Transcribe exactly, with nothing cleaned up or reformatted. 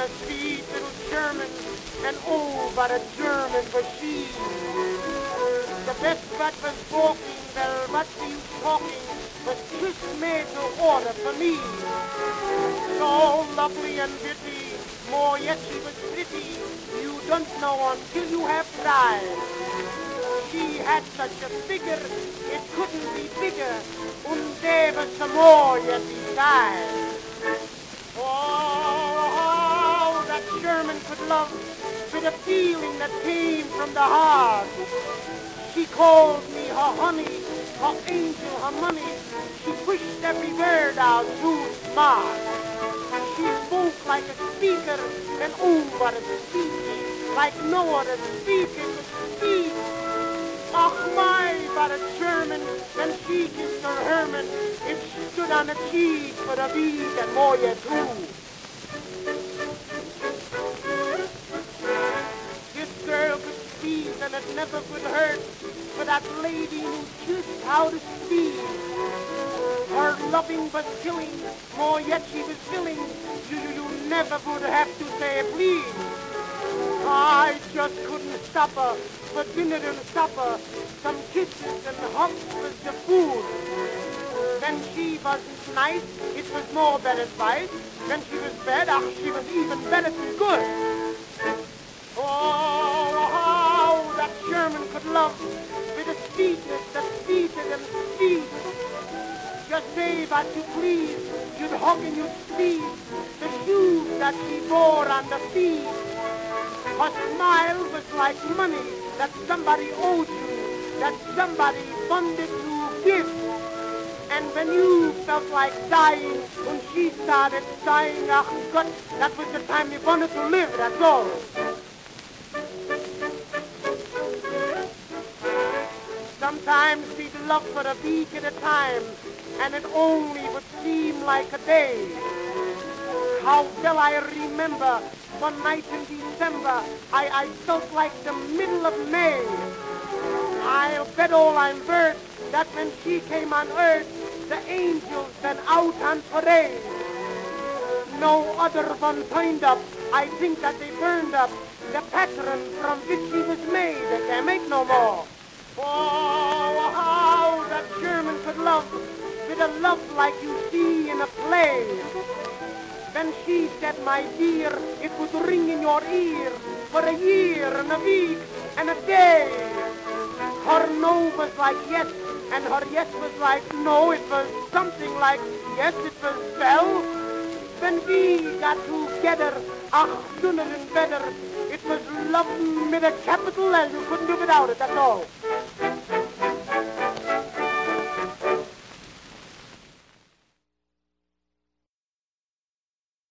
a sweet little German, and oh, but a German was she. The best that was walking, well, what were you talking, was just made to order for me. So lovely and pretty, more yet she was pretty, you don't know until you have tried. She had such a figure, it couldn't be bigger, and there was some more yet beside. Oh, that Sherman could love with a feeling that came from the heart. She called me her honey, her angel, her money. She pushed every word out too smart. She spoke like a speaker, and oh, what a speech, like no other speaker could speak. Ach, my, but a German, and she kissed her Herman. It stood on a cheek for a beat and more yet too. This girl could speak, and it never could hurt, for that lady knew just how to speak. Her loving was killing, more yet she was filling. You, you, you never would have to say please. I just couldn't stop her for dinner and supper. Some kisses and hugs was the food. When she wasn't nice, it was more bad advice. When she was bad, ach, she was even better than good. Oh, how that German could love with a sweetness that sweeter than sweet. Just say what you please, you'd hug and you'd squeeze the shoes that she wore on the feet. Her smile was like money that somebody owed you, that somebody funded to give. And when you felt like dying, when she started sighing, ach God, that was the time you wanted to live, that's all. Sometimes we'd love for a week at a time, and it only would seem like a day. How well I remember one night in December, I, I felt like the middle of May. I'll bet all I'm worth that when she came on earth, the angels went out on parade. No other one turned up, I think that they burned up the pattern from which she was made. They can't make no more. Oh, how that German could love with a love like you see in a play. When she said, my dear, it would ring in your ear for a year and a week and a day. Her no was like yes, and her yes was like no. It was something like yes, it was well. When we got together, ach, sooner and better, it was love with a capital L. You couldn't do without it, that's all.